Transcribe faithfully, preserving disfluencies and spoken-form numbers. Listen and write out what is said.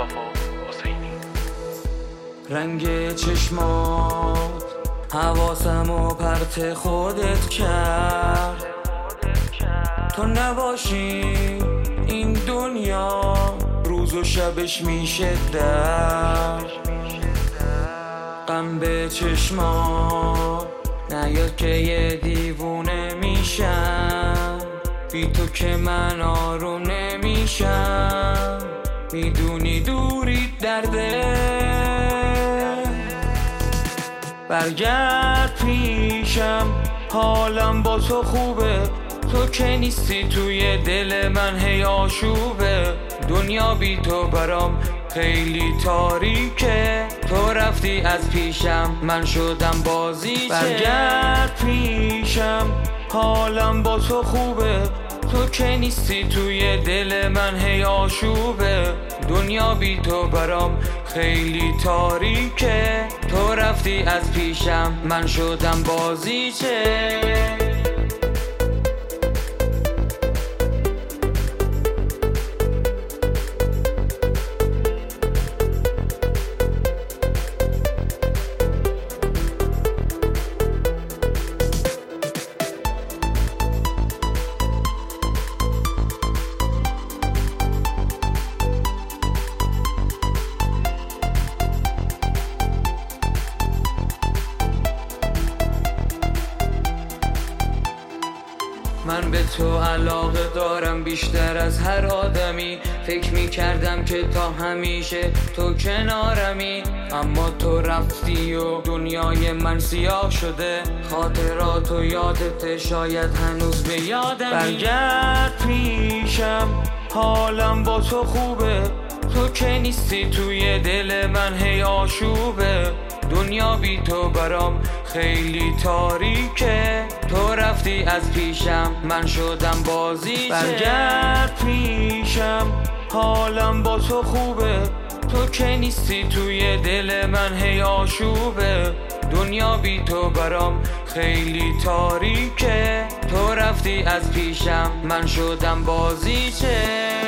مصطفی حسینی. رنگ چشمات حواسمو پرت خودت کرد، تو نباشی این دنیا روز و شبش میشه در غم به چشمات نیاد که یه دیوونه میشم، بی تو که من آروم نمیشم، میدونی دوری درده. برگرد پیشم حالم با تو خوبه، تو که نیستی توی دل من هی آشوبه، دنیا بی تو برام خیلی تاریکه، تو رفتی از پیشم من شدم بازیچه. برگرد پیشم حالم با تو خوبه، تو که نیستی توی دل من هی آشوبه، دنیا بی تو برام خیلی تاریکه، تو رفتی از پیشم من شدم بازیچه. من به تو علاقه دارم بیشتر از هر آدمی، فکر می کردم که تا همیشه تو کنارمی، اما تو رفتی و دنیای من سیاه شده، خاطرات و یادت شاید هنوز به یادمی. برگرد پیشم حالم با تو خوبه، تو که نیستی توی دل من هی آشوبه، دنیا بی تو برام خیلی تاریکه، تو رفتی از پیشم من شدم بازیچه. برگرد پیشم حالم با تو خوبه، تو که نیستی توی دل من هی آشوبه، دنیا بی تو برام خیلی تاریکه، تو رفتی از پیشم من شدم بازیچه.